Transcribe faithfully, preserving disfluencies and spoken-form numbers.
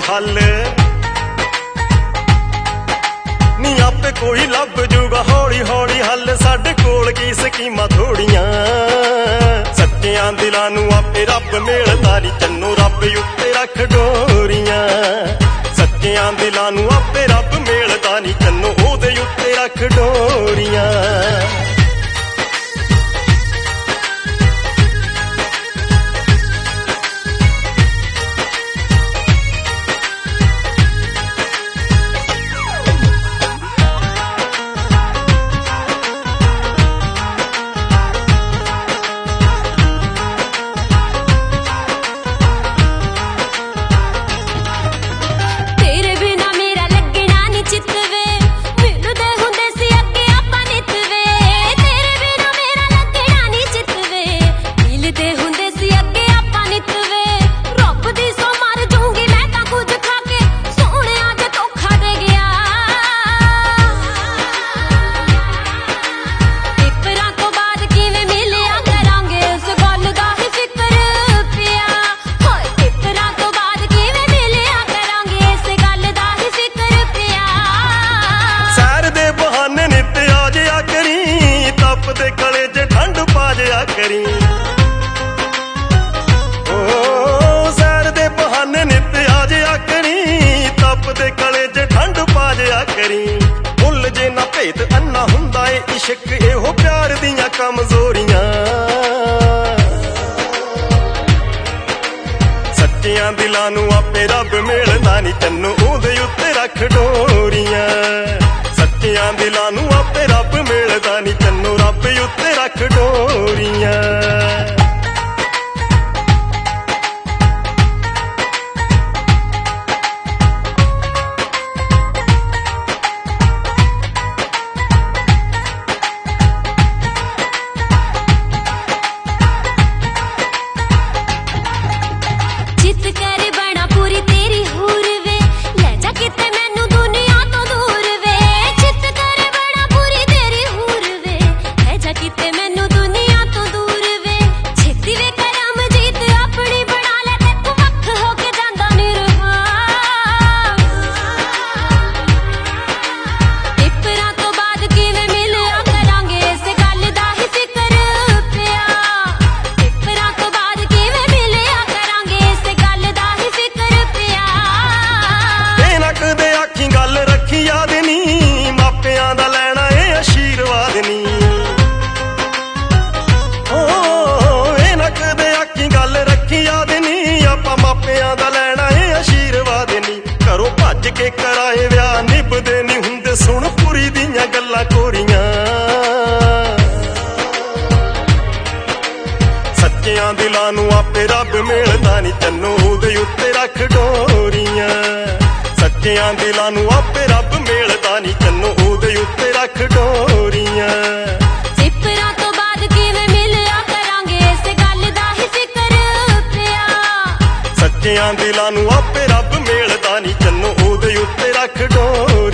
हल नी आपे कोई लभ जूगा हौली हौली हल साडे कोल की स्कीमां थोड़ियां सच्चियां दिलां नूं आपे रब मेलदा नी चन्नू रब उत्ते रख डोरियां सच्चियां दिलां नूं आपे रब मेलदा नी चन्नू ओहदे उत्ते रख डोरियां करी ओ सैर दे बहाने नित आ जिया करी तप दे गले च ठंड पा जिया करी भुल जे ना भेद अन्ना हुंदा ए इश्क एहो प्यार दियां कमजोरियां सच्चियां दिलां नूं आपे रब मेलदा नी चन्नू ओहदे उत्ते रख डोरियां सच्चियां दिलां नूं आपे रब मेलदा नी चन्नू रब उत्ते रख डोरियां के कराए व्याह निभदे नहीं हुंदे सुन पूरी दियां गल्लां कोरियां सच्चियां दिलां नूं आपे रब मेलदा नी चन्नू ओहदे उत्ते रख डोरियां सच्चियां दिलां नूं आपे रब मेलदा नी चन्नू ओहदे उत्ते रख डोरियां जिपरां तो बाद किवें मिलिया करांगे इस गल दा ही फिकर पिया सच्चियां दिलां नूं आपे रब मेलदा नी चन्नू ओहदे उत्ते रख डोरियां।